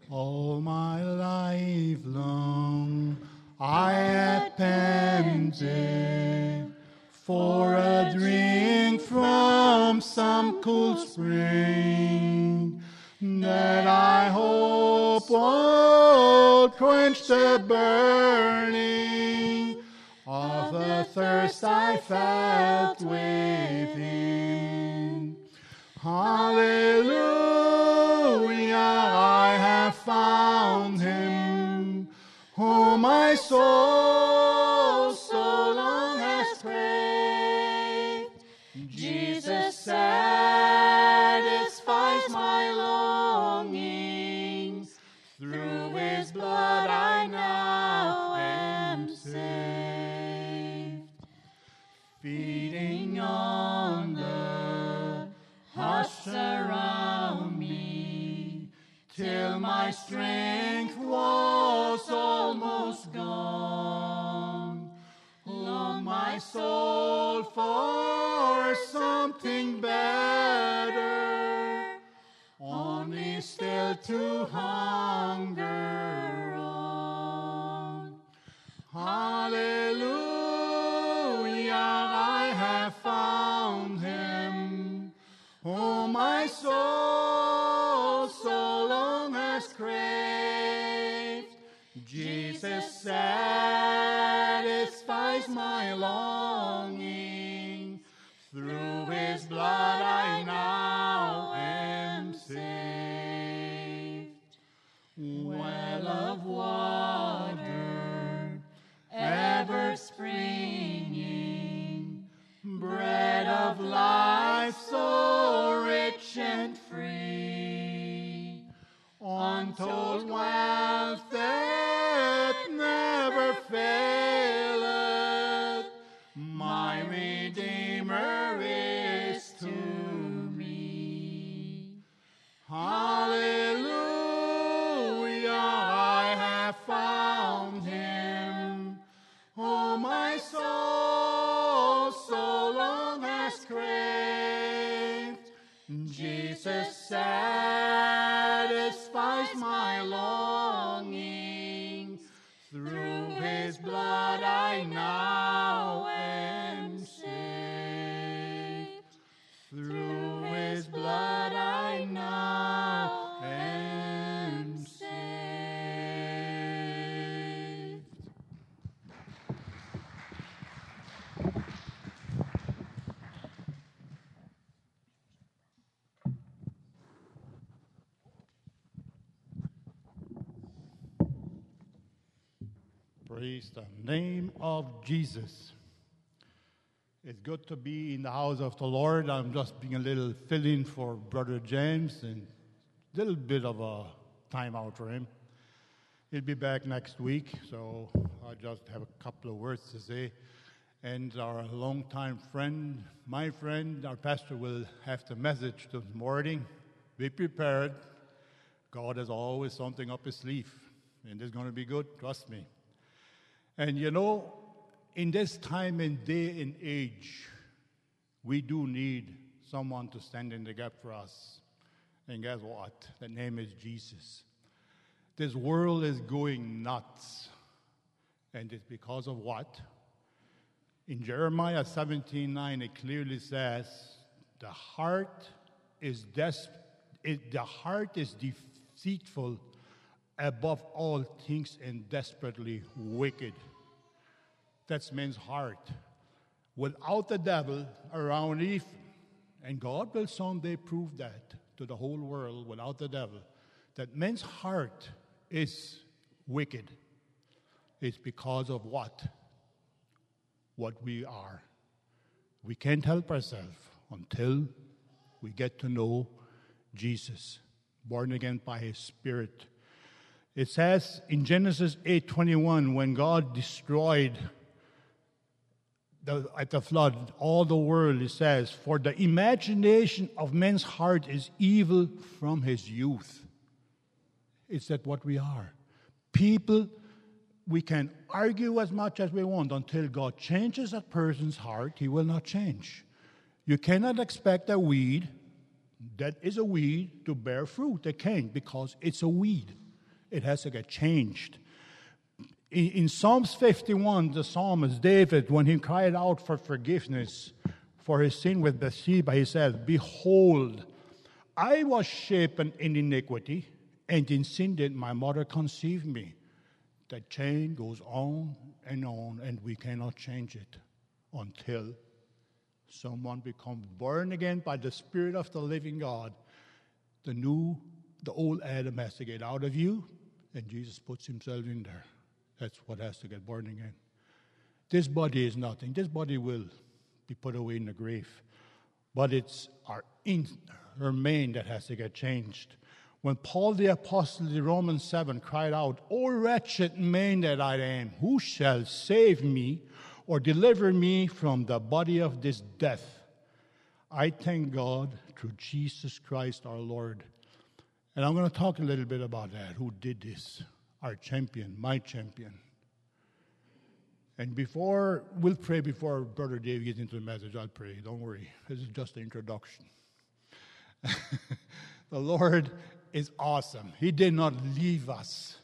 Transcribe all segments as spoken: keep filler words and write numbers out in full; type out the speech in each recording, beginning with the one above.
All my life long I have panted for a drink from some cool spring that I hope will quench the burning of the thirst I felt within. Hallelujah, I have found him, whom my soul so long has craved. Jesus satisfies my longings. Through his blood I now am saved. Feeding on the hush around me, till my strength was almost gone. Long my soul for something better, only still to hunger on. Hallelujah, I have found him, whom my soul so long has craved. Jesus satisfies my longing. Through his blood I now am saved. Well of water, ever springing, bread of life so rich and free, untold wealth that never faileth, my Redeemer is to me. Hallelujah, I have found him, whom my soul so long has craved. Jesus satisfies my longings. Through his blood I now am saved. Through his blood I now am saved. Praise the name of Jesus. It's good to be in the house of the Lord. I'm just being a little fill-in for Brother James and a little bit of a time out for him. He'll be back next week, so I just have a couple of words to say. And our longtime friend, my friend, our pastor will have the message this morning. Be prepared. God has always something up his sleeve, and it's going to be good, trust me. And you know, in this time and day and age, we do need someone to stand in the gap for us. And guess what? The name is Jesus. This world is going nuts. And it's because of what? In Jeremiah seventeen nine, it clearly says, the heart is des- it, the heart is deceitful above all things and desperately wicked. That's man's heart. Without the devil around it, and God will someday prove that to the whole world, without the devil, that man's heart is wicked. It's because of what? What we are. We can't help ourselves until we get to know Jesus, born again by his Spirit. It says in Genesis eight twenty-one, when God destroyed the, at the flood all the world, it says, for the imagination of man's heart is evil from his youth. It's that what we are. People, we can argue as much as we want until God changes a person's heart, he will not change. You cannot expect a weed that is a weed to bear fruit. It can't, because it's a weed. It has to get changed. In, in Psalms fifty-one, the psalmist David, when he cried out for forgiveness for his sin with Bathsheba, he said, "Behold, I was shapen in iniquity, and in sin did my mother conceive me." That chain goes on and on, and we cannot change it until someone becomes born again by the Spirit of the living God. The new, the old Adam has to get out of you, and Jesus puts himself in there. That's what has to get born again. This body is nothing. This body will be put away in the grave. But it's our inner man that has to get changed. When Paul the Apostle in Romans seven cried out, "O wretched man that I am, who shall save me or deliver me from the body of this death?" I thank God through Jesus Christ our Lord. And I'm going to talk a little bit about that, who did this. Our champion, my champion. And before, we'll pray before Brother Dave gets into the message. I'll pray. Don't worry. This is just the introduction. The Lord is awesome. He did not leave us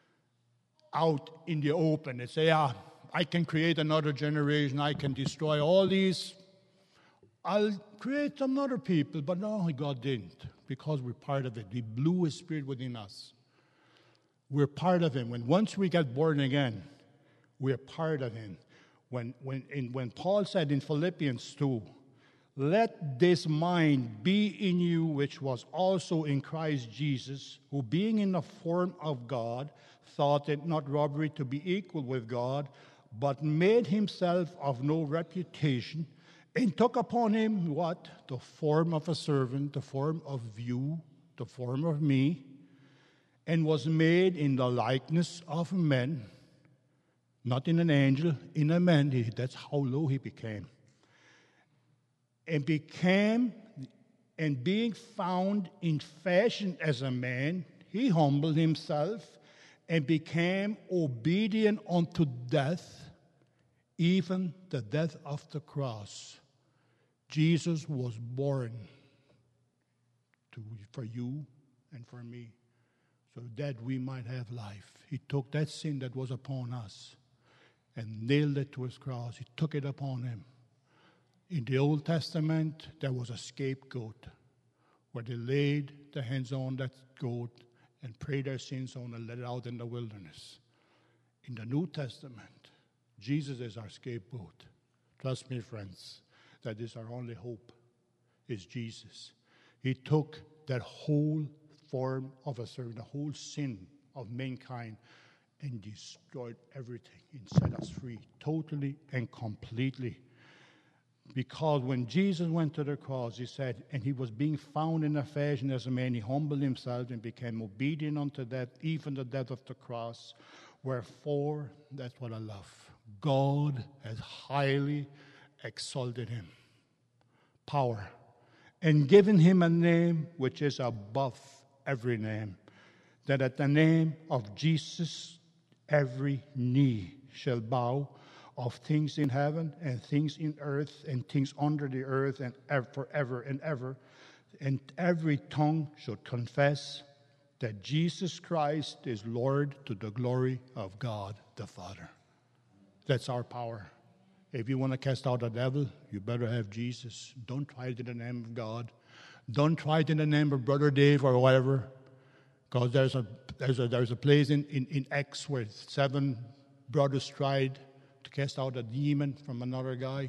out in the open and say, "Ah, I can create another generation. I can destroy all these. I'll create some other people." But no, God didn't, because we're part of it. He blew His Spirit within us. We're part of Him. When once we get born again, we're part of Him. When when in, when Paul said in Philippians two, "Let this mind be in you, which was also in Christ Jesus, who being in the form of God, thought it not robbery to be equal with God, but made himself of no reputation, and took upon him" what? "The form of a servant, the form of you, the form of me, and was made in the likeness of men," not in an angel, in a man. That's how low he became. And became, and being found in fashion as a man, he humbled himself and became obedient unto death, even the death of the cross. Jesus was born to, for you and for me, so that we might have life. He took that sin that was upon us and nailed it to his cross. He took it upon him. In the Old Testament, there was a scapegoat where they laid their hands on that goat and prayed their sins on and let it out in the wilderness. In the New Testament, Jesus is our scapegoat. Trust me, friends, that is our only hope, is Jesus. He took that whole form of a servant, the whole sin of mankind, and destroyed everything and set us free totally and completely. Because when Jesus went to the cross, he said, and he was being found in a fashion as a man, he humbled himself and became obedient unto death, even the death of the cross. Wherefore, that's what I love, God has highly exalted him, power, and given him a name which is above every name, that at the name of Jesus every knee shall bow, of things in heaven and things in earth and things under the earth, and ever, forever and ever. And every tongue should confess that Jesus Christ is Lord, to the glory of God the Father. That's our power. If you want to cast out the devil, you better have Jesus. Don't try it in the name of God. Don't try it in the name of Brother Dave or whatever. Because there's a there's a there's a place in, in, in Acts where seven brothers tried to cast out a demon from another guy.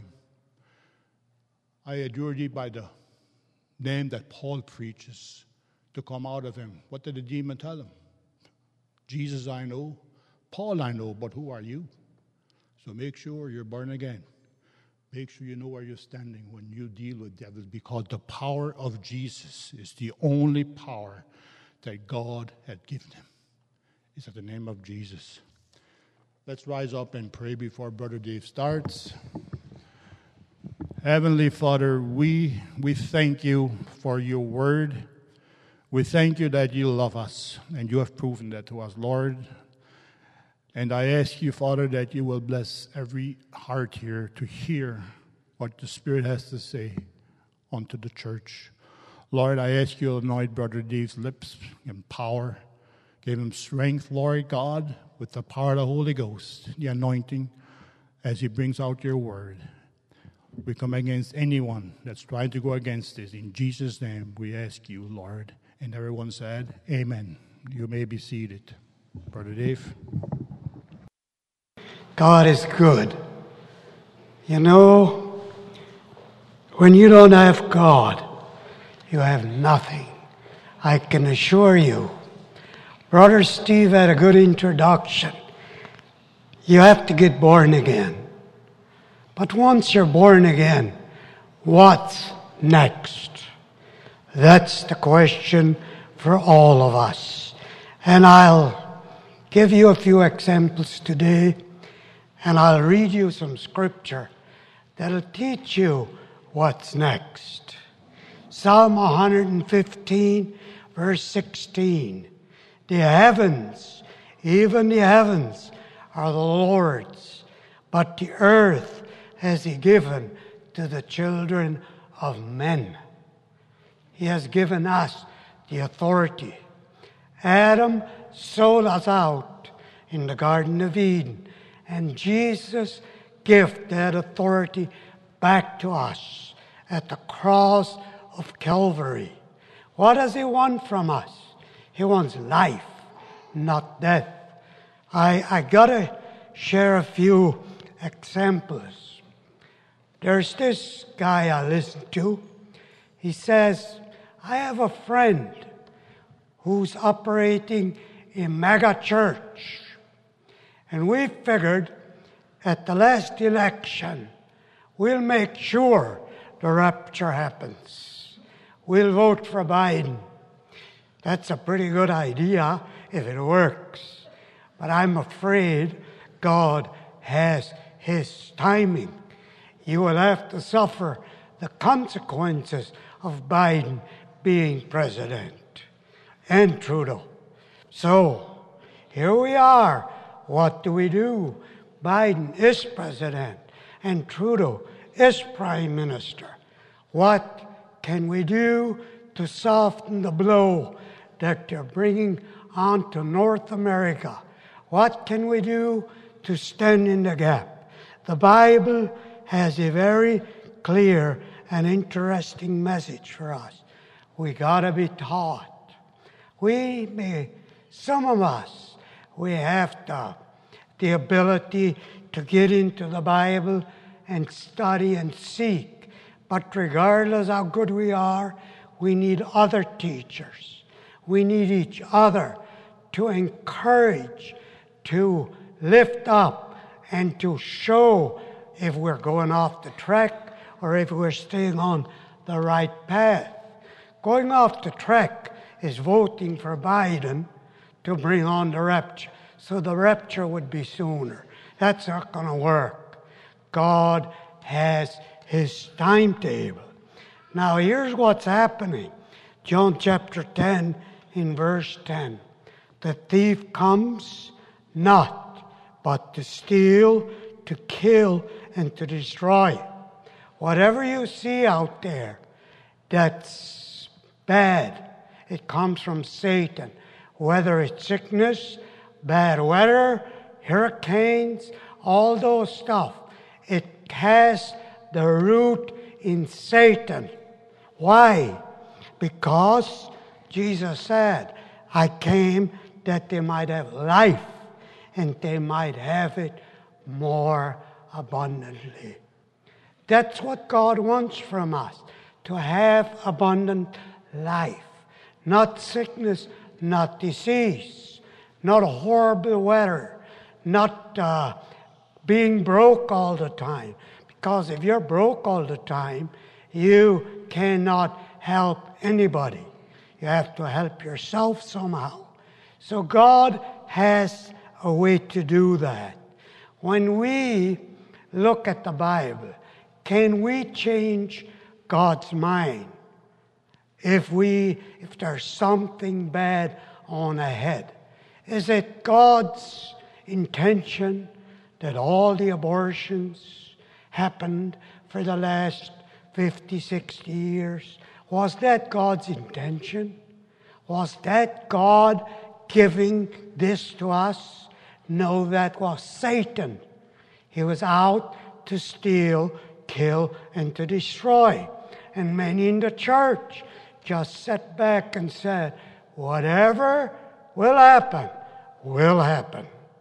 I adjure thee by the name that Paul preaches to come out of him. What did the demon tell him? Jesus I know, Paul I know, but who are you? So make sure you're born again. Make sure you know where you're standing when you deal with devils, because the power of Jesus is the only power that God had given him. It's in the name of Jesus. Let's rise up and pray before Brother Dave starts. Heavenly Father, we, we thank you for your word. We thank you that you love us, and you have proven that to us, Lord. And I ask you, Father, that you will bless every heart here to hear what the Spirit has to say unto the church. Lord, I ask you to anoint Brother Dave's lips in power. Give him strength, Lord God, with the power of the Holy Ghost, the anointing, as he brings out your word. We come against anyone that's trying to go against this. In Jesus' name, we ask you, Lord. And everyone said, amen. You may be seated. Brother Dave. God is good. You know, when you don't have God, you have nothing. I can assure you. Brother Steve had a good introduction. You have to get born again. But once you're born again, what's next? That's the question for all of us. And I'll give you a few examples today, and I'll read you some scripture that'll teach you what's next. Psalm one fifteen, verse sixteen. The heavens, even the heavens, are the Lord's, but the earth has he given to the children of men. He has given us the authority. Adam sold us out in the Garden of Eden, and Jesus gave that authority back to us at the cross of Calvary. What does he want from us? He wants life, not death. I, I gotta share a few examples. There's this guy I listen to. He says, I have a friend who's operating a mega church. And we figured at the last election, we'll make sure the rapture happens. We'll vote for Biden. That's a pretty good idea if it works. But I'm afraid God has his timing. You will have to suffer the consequences of Biden being president and Trudeau. So, here we are. What do we do? Biden is president and Trudeau is prime minister. What can we do to soften the blow that they're bringing onto North America? What can we do to stand in the gap? The Bible has a very clear and interesting message for us. We gotta be taught. We may, some of us, we have the, the ability to get into the Bible and study and seek. But regardless how good we are, we need other teachers. We need each other to encourage, to lift up, and to show if we're going off the track or if we're staying on the right path. Going off the track is voting for Biden to bring on the rapture. So the rapture would be sooner. That's not going to work. God has his timetable. Now here's what's happening. John chapter ten in verse ten. The thief comes not but to steal, to kill, and to destroy. Whatever you see out there that's bad, it comes from Satan. Whether it's sickness, bad weather, hurricanes, all those stuff, it has the root in Satan. Why? Because Jesus said, I came that they might have life and they might have it more abundantly. That's what God wants from us, to have abundant life. Not sickness, not disease, not horrible weather, not uh, being broke all the time. Because if you're broke all the time, you cannot help anybody. You have to help yourself somehow. So God has a way to do that. When we look at the Bible, can we change God's mind? If we, if there's something bad on ahead, is it God's intention that all the abortions happened for the last fifty, sixty years? Was that God's intention? Was that God giving this to us? No, that was Satan. He was out to steal, kill, and to destroy. And many in the church just sat back and said, whatever will happen, will happen.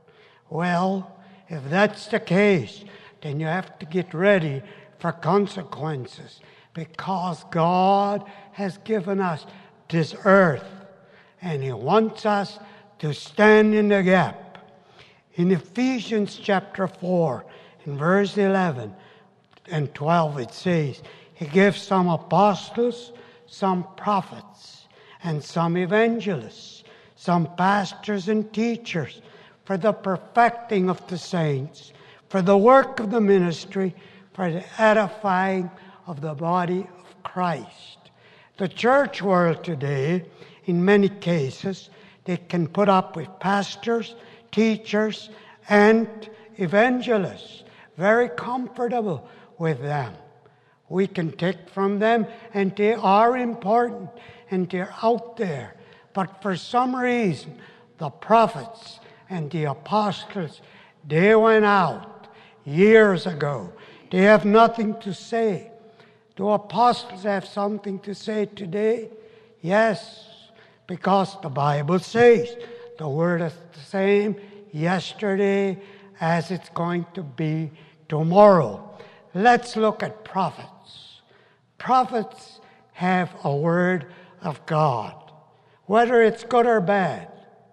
Well, if that's the case, then you have to get ready for consequences, because God has given us this earth, and He wants us to stand in the gap. In Ephesians chapter four, in verse eleven and twelve, it says, He gives some apostles, some prophets, and some evangelists, some pastors and teachers, for the perfecting of the saints, for the work of the ministry, for the edifying of the body of Christ. The church world today, in many cases, they can put up with pastors, teachers, and evangelists. Very comfortable with them. We can take from them, and they are important, and they're out there. But for some reason, the prophets and the apostles, they went out years ago. They have nothing to say. Do apostles have something to say today? Yes, because the Bible says the word is the same yesterday as it's going to be tomorrow. Let's look at prophets. Prophets have a word of God, whether it's good or bad.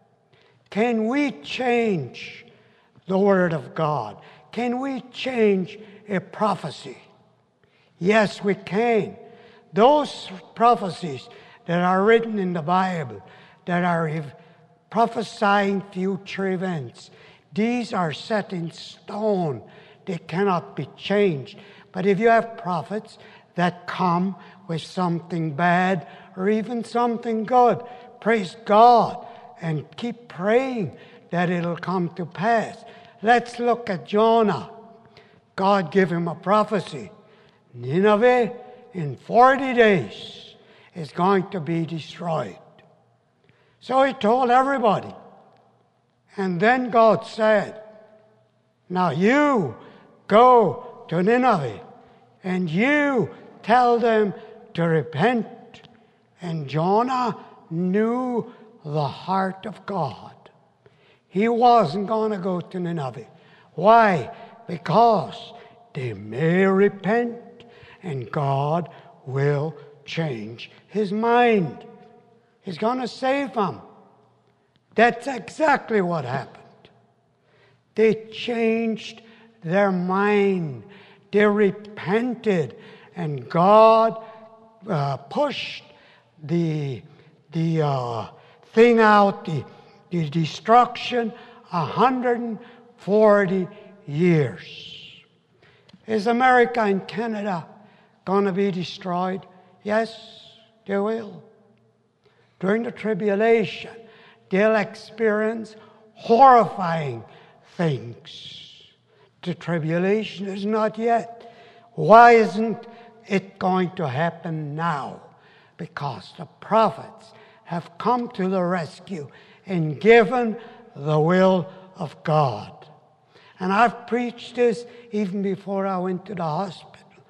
Can we change the word of God? Can we change a prophecy? Yes, we can. Those prophecies that are written in the Bible, that are prophesying future events, these are set in stone. They cannot be changed. But if you have prophets that come with something bad or even something good, praise God and keep praying that it'll come to pass. Let's look at Jonah. God gave him a prophecy. Nineveh in forty days is going to be destroyed. So he told everybody. And then God said, now you go to Nineveh and you tell them to repent. And Jonah knew the heart of God. He wasn't going to go to Nineveh. Why? Because they may repent and God will change His mind. He's going to save them. That's exactly what happened. They changed their mind. They repented, and God uh, pushed the the uh, thing out, the, the destruction, one hundred forty years. Is America and Canada going to be destroyed? Yes, they will. During the tribulation, they'll experience horrifying things. The tribulation is not yet. Why isn't it going to happen now? Because the prophets have come to the rescue and given the will of God. And I've preached this even before I went to the hospital.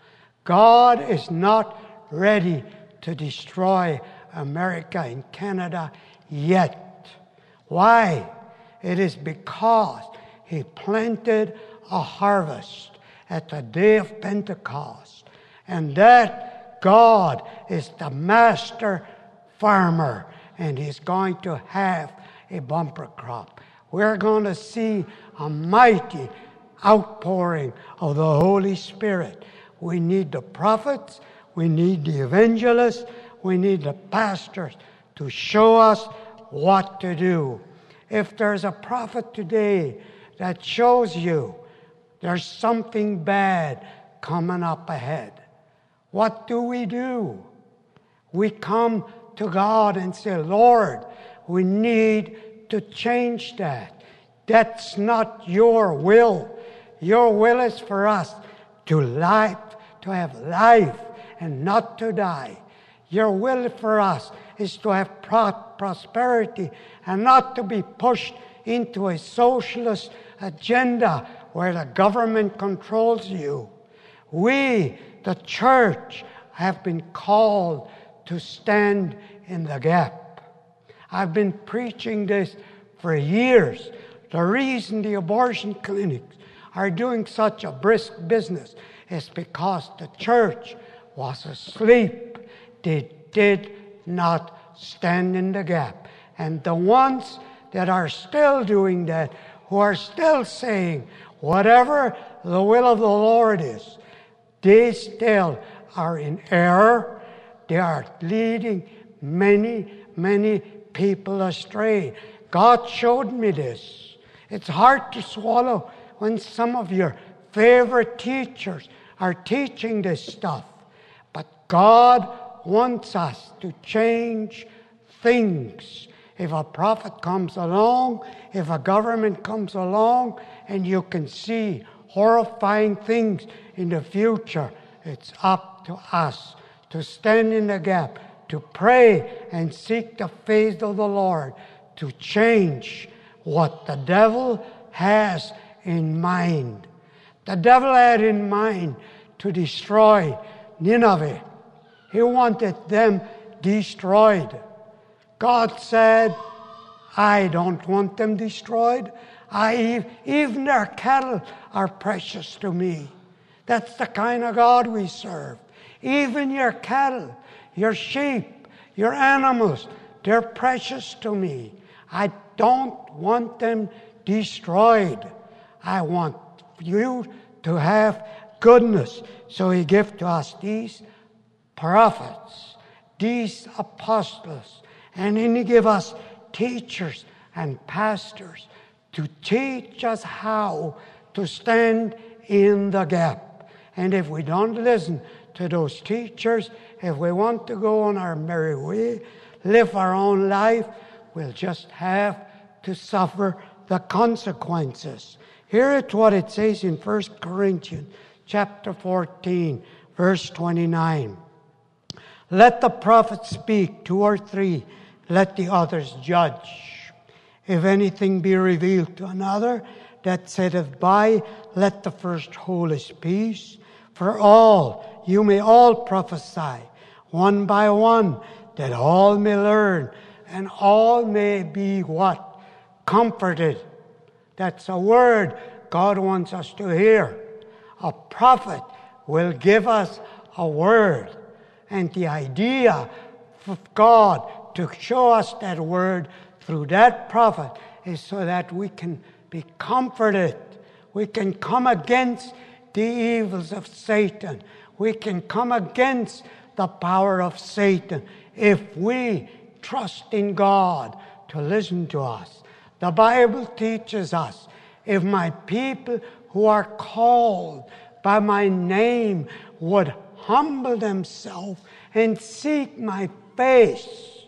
God is not ready to destroy America and Canada yet. Why? It is because He planted a harvest at the day of Pentecost. And that God is the master farmer, and He's going to have a bumper crop. We're going to see a mighty outpouring of the Holy Spirit. We need the prophets, we need the evangelists, we need the pastors to show us what to do. If there's a prophet today that shows you there's something bad coming up ahead, what do we do? We come to God and say, Lord, we need to change that. That's not your will. Your will is for us to life, to have life and not to die. Your will for us is to have pro- prosperity and not to be pushed into a socialist agenda where the government controls you. We, the church, have been called to stand in the gap. I've been preaching this for years. The reason the abortion clinics are doing such a brisk business is because the church was asleep. They did not stand in the gap. And the ones that are still doing that, who are still saying, whatever the will of the Lord is, they still are in error. They are leading many, many people astray. God showed me this. It's hard to swallow when some of your favorite teachers are teaching this stuff. But God wants us to change things. If a prophet comes along, if a government comes along, and you can see horrifying things in the future, it's up to us to stand in the gap, to pray and seek the face of the Lord, to change what the devil has in mind. The devil had in mind to destroy Nineveh. He wanted them destroyed. God said, I don't want them destroyed. I, even their cattle are precious to me. That's the kind of God we serve. Even your cattle, your sheep, your animals, they're precious to me. I don't want them destroyed. I want you to have goodness. So he gave to us these prophets, these apostles, and then he gave us teachers and pastors to teach us how to stand in the gap. And if we don't listen to those teachers, if we want to go on our merry way, live our own life, we'll just have to suffer the consequences. Here is what it says in First Corinthians chapter fourteen, verse twenty-nine. Let the prophets speak, two or three, let the others judge. If anything be revealed to another that sitteth by, let the first hold his peace. For all, you may all prophesy, one by one, that all may learn, and all may be what? Comforted. That's a word God wants us to hear. A prophet will give us a word. And the idea of God to show us that word through that prophet is so that we can be comforted. We can come against the evils of Satan. We can come against the power of Satan if we trust in God to listen to us. The Bible teaches us, if my people who are called by my name would humble themselves and seek my face.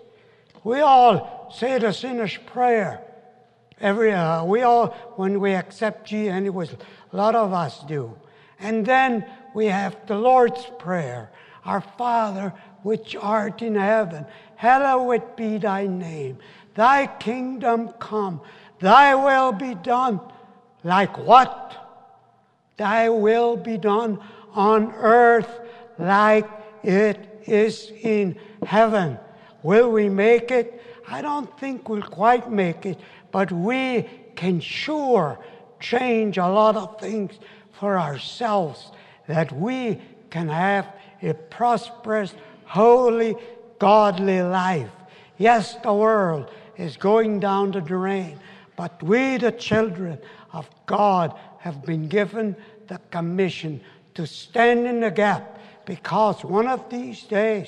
We all say the sinner's prayer. Every uh, we all, when we accept Jesus, and it was a lot of us do. And then we have the Lord's Prayer. Our Father, which art in heaven, hallowed be thy name. Thy kingdom come. Thy will be done. Like what? Thy will be done on earth like it is in heaven. Will we make it? I don't think we'll quite make it, but we can sure change a lot of things for ourselves, that we can have a prosperous, holy, godly life. Yes, the world is going down the drain, but we, the children of God, have been given the commission to stand in the gap, because one of these days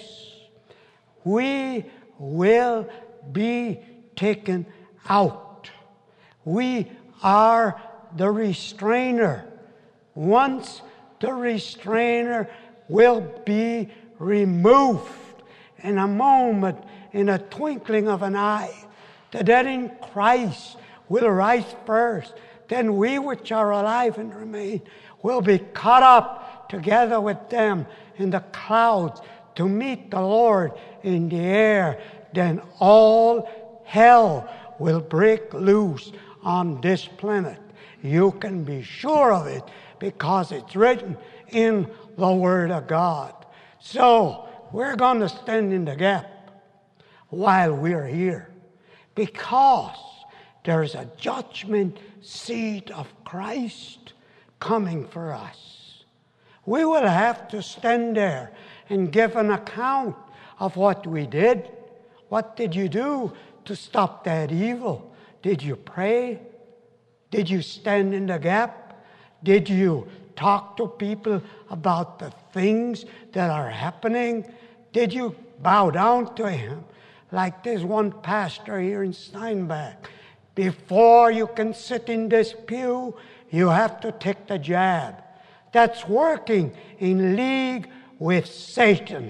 we will be taken out. We are the restrainer. Once the restrainer will be removed in a moment, in a twinkling of an eye, the dead in Christ will rise first. Then we which are alive and remain will be caught up together with them in the clouds to meet the Lord in the air. then all hell will break loose on this planet. You can be sure of it because it's written in the Word of God. So we're going to stand in the gap while we're here, because there's a judgment seat of Christ coming for us. We will have to stand there and give an account of what we did. What did you do to stop that evil? Did you pray? Did you stand in the gap? Did you talk to people about the things that are happening? Did you bow down to him? Like this one pastor here in Steinbach. Before you can sit in this pew, you have to take the jab. That's working in league with Satan.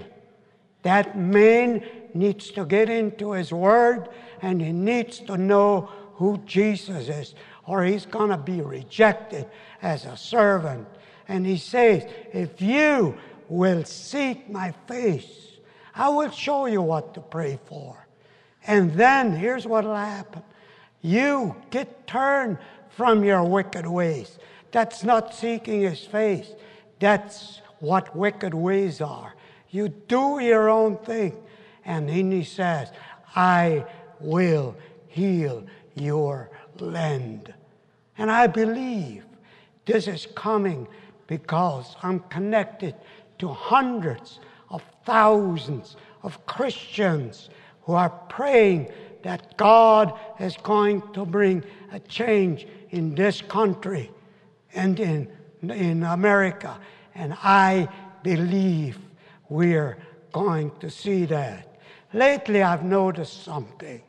That man needs to get into his word, and he needs to know who Jesus is, or he's going to be rejected as a servant. And he says, if you will seek my face, I will show you what to pray for. And then here's what will happen. You get turned from your wicked ways. That's not seeking his face. That's what wicked ways are. You do your own thing. And then he says, I will heal your land. And I believe this is coming because I'm connected to hundreds of thousands of Christians who are praying that God is going to bring a change in this country and in, in America. And I believe we're going to see that. Lately, I've noticed something.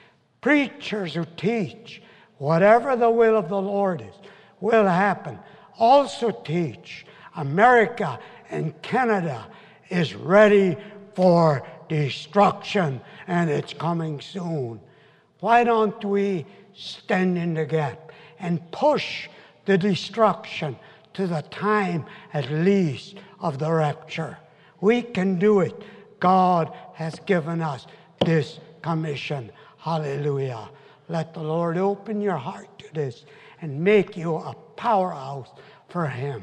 Preachers who teach whatever the will of the Lord is will happen also teach America and Canada is ready for destruction, and it's coming soon. Why don't we stand in the gap and push the destruction to the time at least of the rapture? We can do it. God has given us this commission. Hallelujah. Let the Lord open your heart to this and make you a powerhouse for him.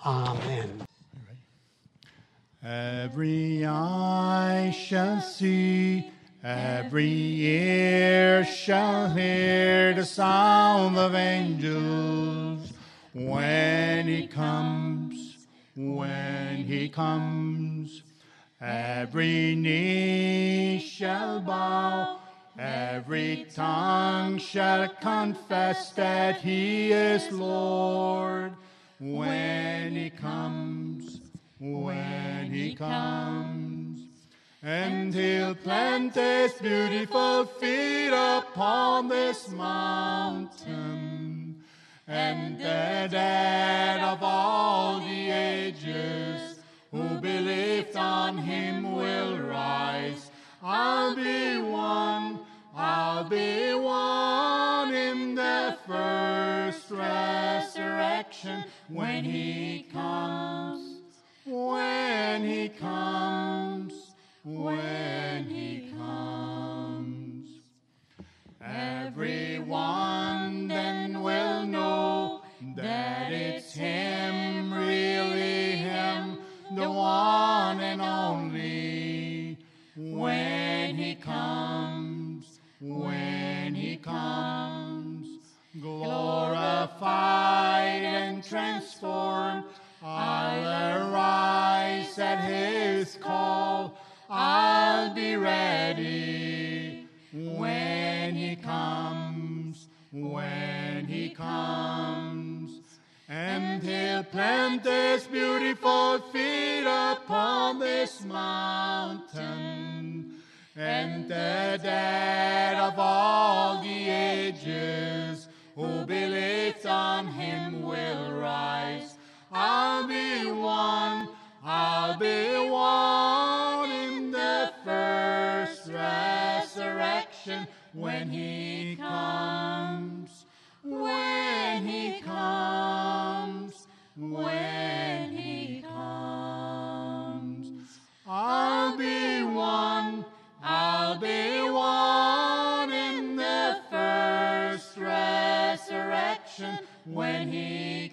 Amen. Every eye shall see, every ear shall hear the sound of angels when he comes, when he comes. Every knee shall bow, every tongue shall confess that he is Lord when he comes, when he comes. And he'll plant his beautiful feet upon this mountain, and the dead of all the ages who believed on him will rise. I'll be one, I'll be one in the first resurrection when he comes, when he comes, when he comes. Everyone then will know that it's him, really him, the one and only. When he comes, when he comes, glorified and transformed, I'll arise at his call. I'll be ready when he comes, when he comes. And he'll plant his beautiful feet upon this mountain, and the dead of all the ages who believed on him will rise. I'll be one, I'll be one in the first resurrection when he comes, when he comes, when he comes. I'll be one, I'll be when he